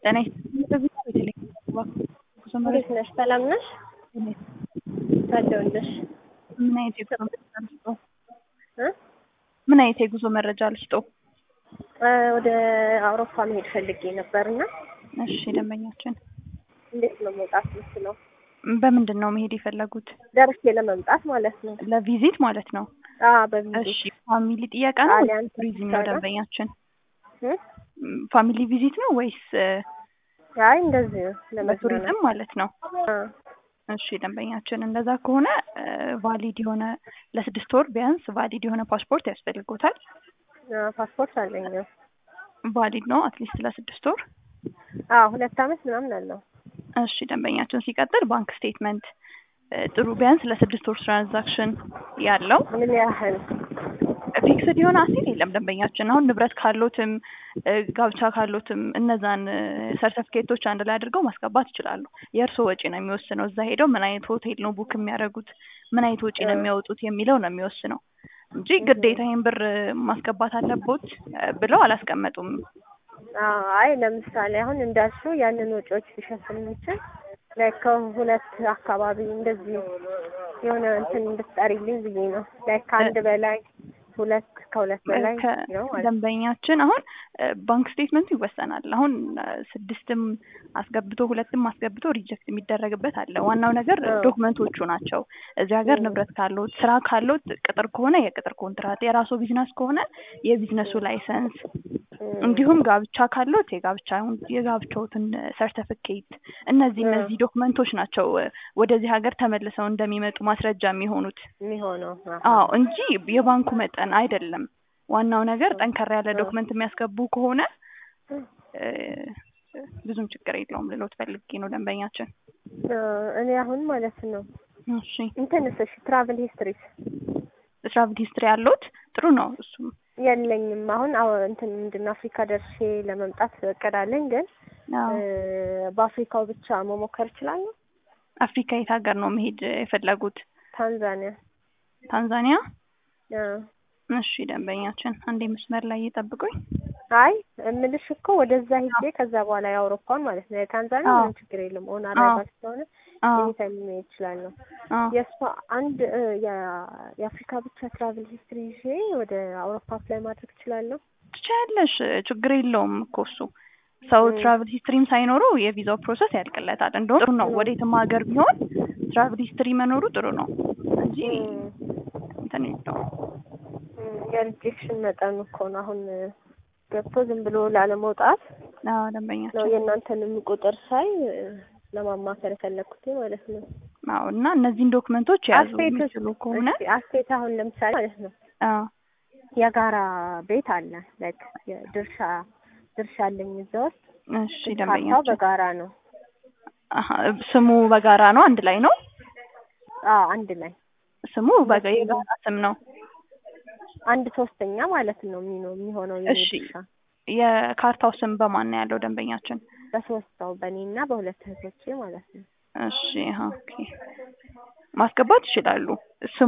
ጤና ይስጥልኝ በተለይ እንዴት ነሽ? ሰላም ነሽ? ታደውልሽ ምን አይነት የጉዞ መረጃ ልስጥዎ? ምን አይነት የጉዞ መረጃ ልስጥዎ? ወደ አውሮፓ መሄድ ፈልጌ ነበርና። እሺ ደንበኛችን እንዴት ነው መውጣት የምችለው? በምንድን ነው መሄድ የፈለጉት? ደርሼ ለመምጣት ማለት ነው። ለቪዚት ማለት ነው? በቪዚት። እሺ ፋሚሊ ጥያቄ ነው ወይስ ቱሪዝም ነው ደንበኛችን? ፋሚሊ ቪዚት ነው ወይስ አይ እንደዚህ ለቱሪዝም ማለት ነው? እሺ ደንበኛችን እንደዛ ከሆነ ቫሊድ የሆነ ለ6 ወር ቢያንስ ቫሊድ የሆነ ፓስፖርት ያስፈልጎታል። ፓስፖርት አለኝ። ቫሊድ ነው አትሊስት ለ6 ወር? 2 አመት ምናምን አለው። እሺ ደንበኛችን ሲቀጥል ባንክ ስቴትመንት ጥሩ ቢያንስ ለ6 ወር ትራንዛክሽን ያለው። ምን ያህል? ፊክስድ የሆነ አሴት የለም ደንበኛችን። አሁን ንብረት ካሎትም ጋብቻ ካሎትም እነዛን ሰርቲፊኬቶች አንድ ላይ አድርገው ማስገባት ይችላሉ። የእርሶ ወጪ ነው የሚወስነው። እዛ ሄደው ምን አይነት ሆቴል ነው ቡክ የሚያደርጉት፣ ምን አይነት ወጪ ነው የሚያወጡት የሚለው ነው የሚወስነው እንጂ ግዴታ ይሄን ብር ማስገባት አለቦት ብለው አላስቀመጡም። አይ ለምሳሌ አሁን እንዳልሽው ያንን ወጪዎች ሊሸፍን የሚችል ላይክ ከሁለት አካባቢ እንደዚህ የሆነ እንትን እንድትጠሪልኝ ብዬ ነው። ላይክ አንድ በላይ ከሁለት በላይ ነው ማለት ደንበኛችን። አሁን ባንክ ስቴትመንቱ ይወሰናል። አሁን 6ም አስገብቶ 2ም አስገብቶ ሪጀክት የሚደረግበት አለ። ዋናው ነገር ዶክመንቶቹ ናቸው። እዚህ ሀገር ንብረት ካሎት፣ ስራ ካሎት፣ ቅጥር ከሆነ የቅጥር ኮንትራት፣ የራሱ ቢዝነስ ከሆነ የቢዝነሱ ላይሰንስ፣ እንዲሁም ጋብቻ ካሎት የጋብቻዎትን ሰርቲፊኬት፣ እነዚህ ዶክመንቶች ናቸው ወደዚህ ሀገር ተመልሰው እንደሚመጡ ማስረጃ የሚሆኑት እንጂ የባንኩ መጠን አይደለም። ዋናው ነገር ጠንከር ያለ ዶክመንት የሚያስገቡ ከሆነ ብዙም ችግር የለውም ልሎት ፈልጌ ነው ደንበኛችን። እኔ አሁን ማለት ነው እሺ እንትንስ ትራቭል ሂስትሪ አለዎት? ጥሩ ነው። እሱም የለኝም። አሁን እንትን ምንድነው አፍሪካ ደርሼ ለመምጣት እቅዳለኝ፣ ግን በአፍሪካው ብቻ መሞከር እችላለሁ። አፍሪካ የት ሀገር ነው መሄድ የፈለጉት? ታንዛኒያ? እሺ ደንበኛችን አንዴ መስመር ላይ ይጠብቁኝ። አይ እምልሽ እኮ ወደዛ ሄጄ ከዛ በኋላ የአውሮፓን ማለት ነው። የታንዛኒያ ምንም ችግር የለም። ኦን አራይቫል ስለሆነ ኤኒታይም መሄድ እችላለሁ። የእሷ አንድ የአፍሪካ ብቻ ትራቭል ሂስትሪ ይዤ ወደ አውሮፓ አፕላይ ማድረግ እችላለሁ? ትችያለሽ፣ ችግር የለውም እኮ እሱ። ሰው ትራቭል ሂስትሪም ሳይኖረው የቪዛው ፕሮሰስ ያልቅለታል። እንደውም ጥሩ ነው ወዴትም ሀገር ቢሆን ትራቭል ሂስትሪ መኖሩ ጥሩ ነው እንጂ እንትን የለውም። የሪጀክሽን መጠኑ እኮ ነው አሁን ገብቶ ዝም ብሎ ላለመውጣት ደንበኛችን ነው የእናንተንም ቁጥር ሳይ ለማማከር የፈለኩት ማለት ነው። እና እነዚህን ዶክመንቶች ያዙ የሚችሉ ከሆነ አስቴት አሁን ለምሳሌ ማለት ነው የጋራ ቤት አለ ላይክ ድርሻ አለኝ እዛ ውስጥ። እሺ ደንበኛችን በጋራ ነው። ስሙ በጋራ ነው? አንድ ላይ ነው? አንድ ላይ ስሙ የጋራ ስም ነው። 1/3 ማለት ነው የሚሆነው የድርሻ። የካርታው ስም በማን ነው ያለው ደንበኛችን? በ3 ሰው በእኔና በ2 እህቶቼ ማለት ነው። እሺ ኦኬ ማስገባት ይችላሉ።